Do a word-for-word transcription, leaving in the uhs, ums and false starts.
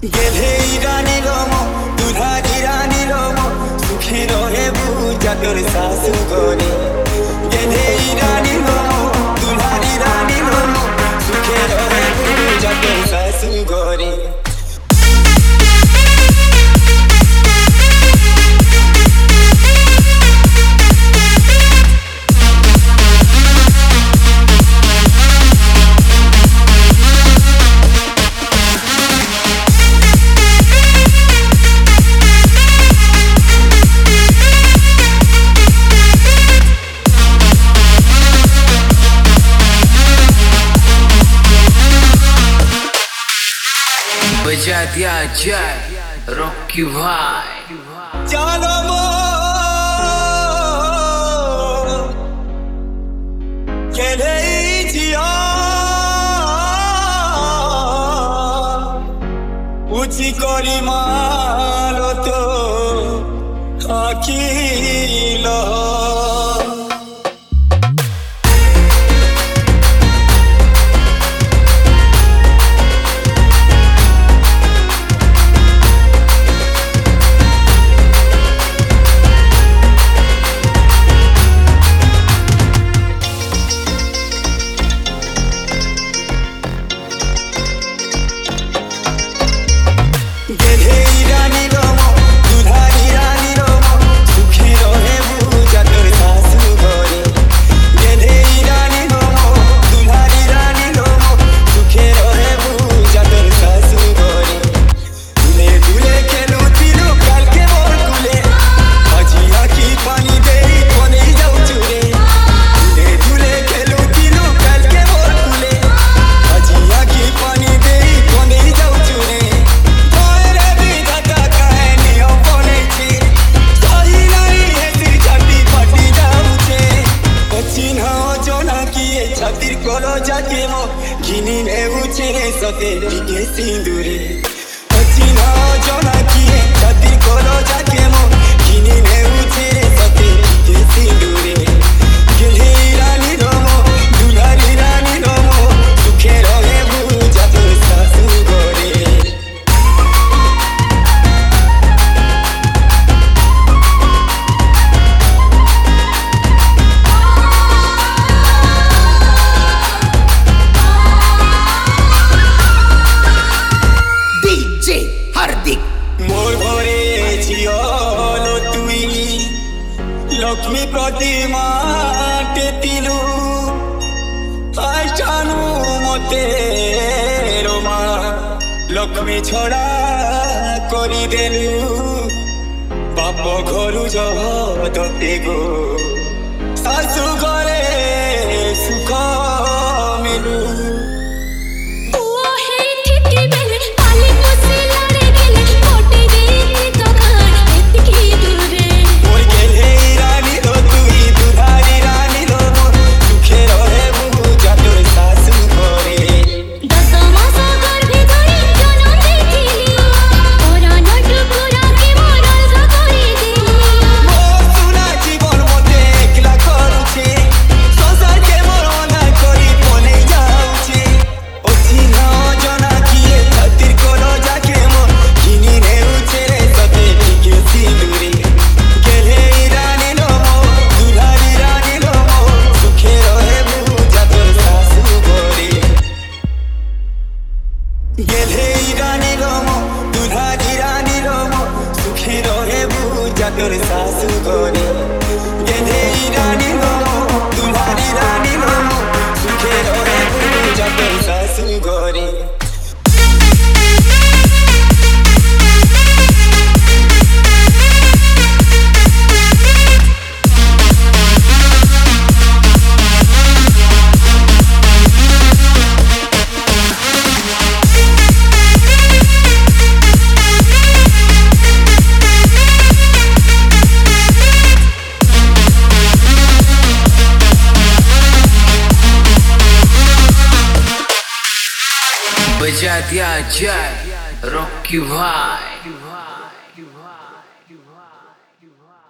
গেলে রানী রম দুধারি রানী রম সুখে রহে বুঝা তোর শাশু করে গেলে রানী রম দুধারি রানী রম সুখে রহে বুঝা তোর শাশু করে बजा दिया जाए रॉकी भाई चलो खेले जिया उची करी मालो तो आखिलो छातिर करो जाके मो घिनी में उछे सते टिके सिंदूरे पछिना जना किए छातिर करो जाके मो घिनी में उछे सते टिके सिंदूरे गेले रानी रमो दुलारी रानी रमो सुखे रहे बुझा तोर शाशु करे लक्ष्मी प्रतिमा टेतिलु आशानु मते रोमा लक्ष्मी छड़ा करी देलु बाप घरु जते गो शाशु घरे सुख मिलु गेले रानी रम दुधारी रानी रम सुखे रहे बुझा तोर शाशु करे गेले रानी रम दुधारी रानी रम सुखे रहे बुझा तोर शाशु करे बजा दिया जाए रॉकी भाई।